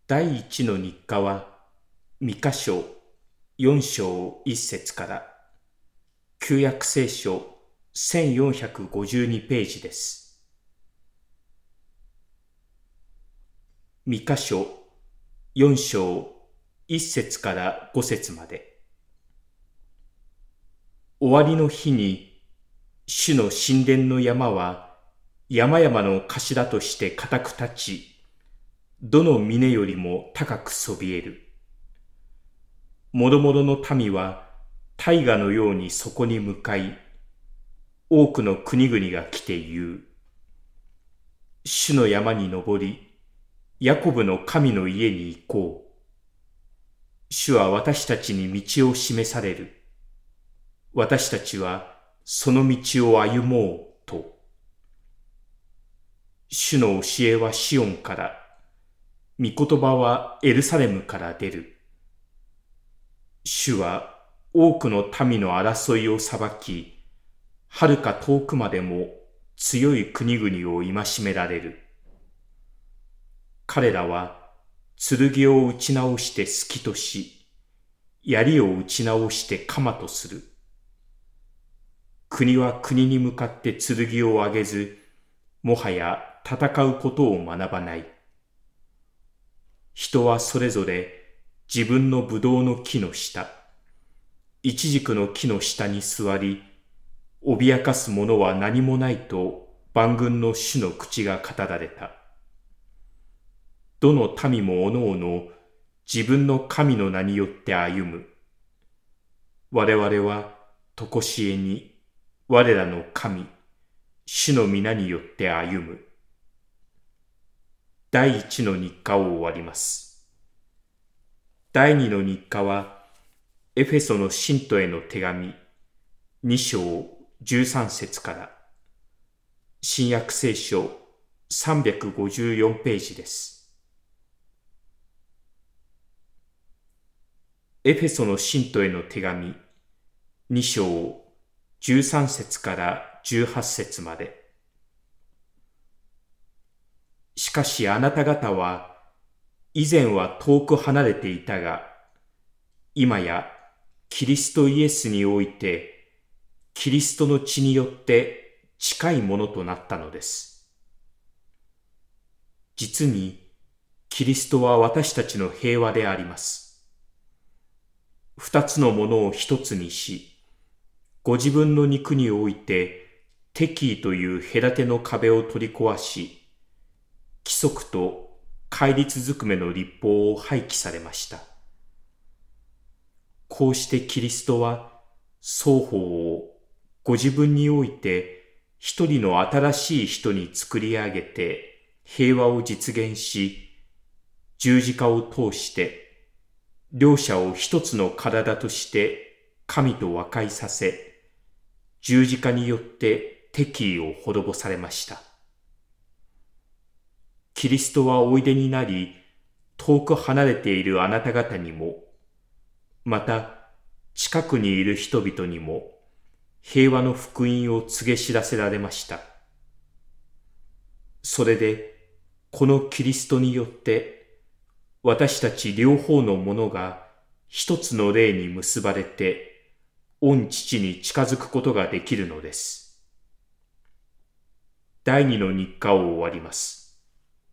第一の日課は、ミカ書4章1節から旧約聖書1452ページです。ミカ書4章1節から5節まで。終わりの日に、主の神殿の山は山々の頭として固く立ち、どの峰よりも高くそびえる。もろもろの民は大河のようにそこに向かい、多くの国々が来て言う。主の山に登り、ヤコブの神の家に行こう。主は私たちに道を示される。私たちはその道を歩もうと。主の教えはシオンから、御言葉はエルサレムから出る。主は多くの民の争いを裁き、はるか遠くまでも強い国々を戒められる。彼らは剣を打ち直して隙とし、槍を打ち直して鎌とする。国は国に向かって剣を上げず、もはや戦うことを学ばない。人はそれぞれ自分のブドウの木の下、イチジクの木の下に座り、脅かすものは何もないと万軍の主の口が語られた。どの民もおのおの自分の神の名によって歩む。我々はとこしえに我らの神、主の皆によって歩む。第一の日課を終わります。第二の日課は、エフェソの信徒への手紙、2章13節から、新約聖書354ページです。エフェソの信徒への手紙、2章13節から18節まで。しかしあなた方は、以前は遠く離れていたが、今やキリストイエスにおいて、キリストの血によって近いものとなったのです。実に、キリストは私たちの平和であります。二つのものを一つにし、ご自分の肉において、敵意という隔ての壁を取り壊し、規則と戒律ずくめの律法を廃棄されました。こうしてキリストは双方をご自分において一人の新しい人に作り上げて平和を実現し、十字架を通して両者を一つの体として神と和解させ、十字架によって敵意を滅ぼされました。キリストはおいでになり、遠く離れているあなた方にも、また近くにいる人々にも、平和の福音を告げ知らせられました。それで、このキリストによって、私たち両方のものが一つの霊に結ばれて、御父に近づくことができるのです。第二の日課を終わります。